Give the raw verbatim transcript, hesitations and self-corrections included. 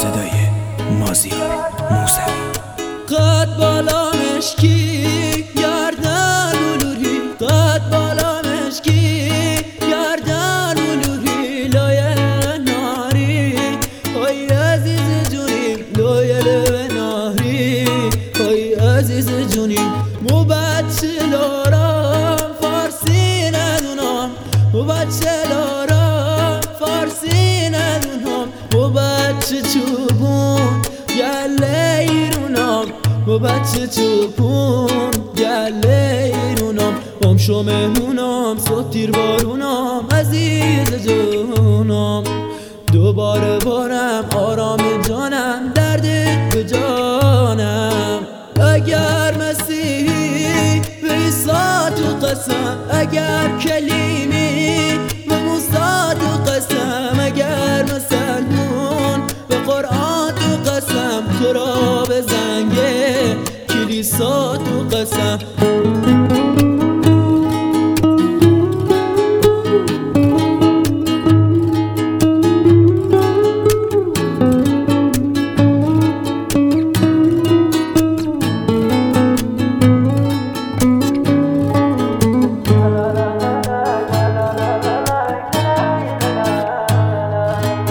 صدای مازیار موسوی. قد بالا مشکی گردن بلوری، قد بالا مشکی گردن بلوری، لایه ناری های عزیز جونی، لایه لب ناری های عزیز جونی. مو بچه لارم فارسی ندونم، مو بچه لارم فارسی ندونم، مو بچه چوبون گله ایرونم، مو بچه چوبون گله ایرونم. بام شو مهمونم صبح تیر بارونم عزیز جونم. دوباره بارم آرام جانم دردت به جانم. اگر مسیحی به عیسی تو قسم، اگر کلیمی به موسی تو قسم، اگر مسلمون به قرآن تو قسم، تو را به زنگ کلیسا تو قسم.